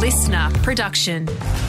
listener production.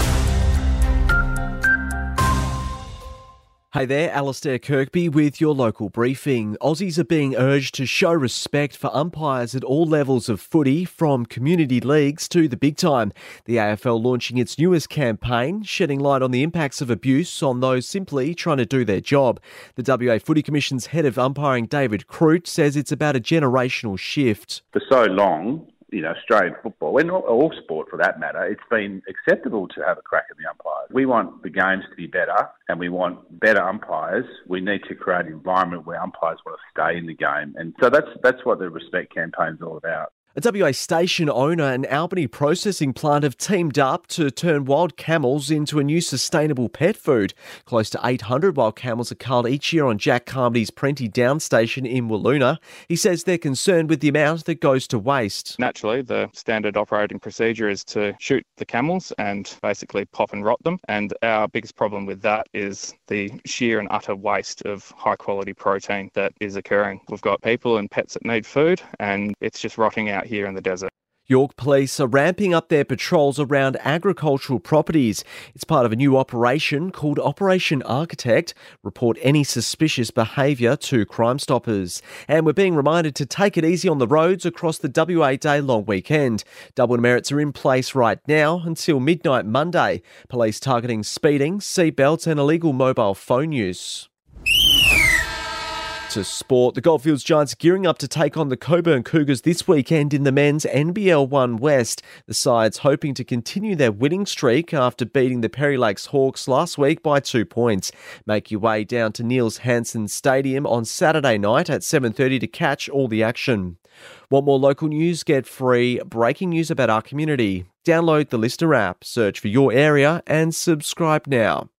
Hey there, Alistair Kirkby with your local briefing. Aussies are being urged to show respect for umpires at all levels of footy, from community leagues to the big time. The AFL launching its newest campaign, shedding light on the impacts of abuse on those simply trying to do their job. The WA Footy Commission's head of umpiring, David Croot, says it's about a generational shift. For so long, Australian football, and all sport for that matter, it's been acceptable to have a crack at the umpires. We want the games to be better, and we want better umpires. We need to create an environment where umpires want to stay in the game. And so that's what the Respect campaign is all about. A WA station owner and Albany processing plant have teamed up to turn wild camels into a new sustainable pet food. Close to 800 wild camels are culled each year on Jack Carmody's Prenty Down station in Wiluna. He says they're concerned with the amount that goes to waste. Naturally, the standard operating procedure is to shoot the camels and basically pop and rot them. And our biggest problem with that is the sheer and utter waste of high quality protein that is occurring. We've got people and pets that need food, and it's just rotting out here in the desert. York Police are ramping up their patrols around agricultural properties. It's part of a new operation called Operation Architect. Report any suspicious behaviour to Crime Stoppers. And we're being reminded to take it easy on the roads across the WA Day long weekend. Double demerits are in place right now until midnight Monday. Police targeting speeding, seatbelts and illegal mobile phone use. To sport, the Goldfields Giants are gearing up to take on the Coburn Cougars this weekend in the men's NBL 1 West. The side's hoping to continue their winning streak after beating the Perry Lakes Hawks last week by 2 points. Make your way down to Niels Hansen Stadium on Saturday night at 7:30 to catch all the action. Want more local news? Get free breaking news about our community. Download the Listener app, search for your area and subscribe now.